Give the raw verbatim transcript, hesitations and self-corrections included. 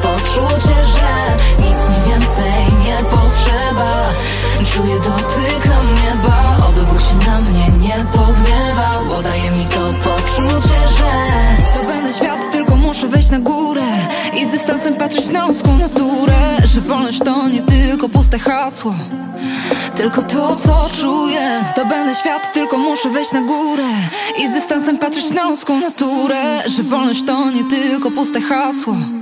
poczucie, że nic mi więcej nie potrzeba. Czuję dotyk nieba, oby Bóg się na mnie nie pogniewał, bo daje mi to poczucie, że zdobędę świat, tylko muszę wejść na górę i z dystansem patrzeć na ludzką naturę. Że wolność to nie tylko puste hasło, tylko to, co czuję. Zdobędę świat, tylko muszę wejść na górę i z dystansem patrzeć na ludzką naturę. Że wolność to nie tylko puste hasło,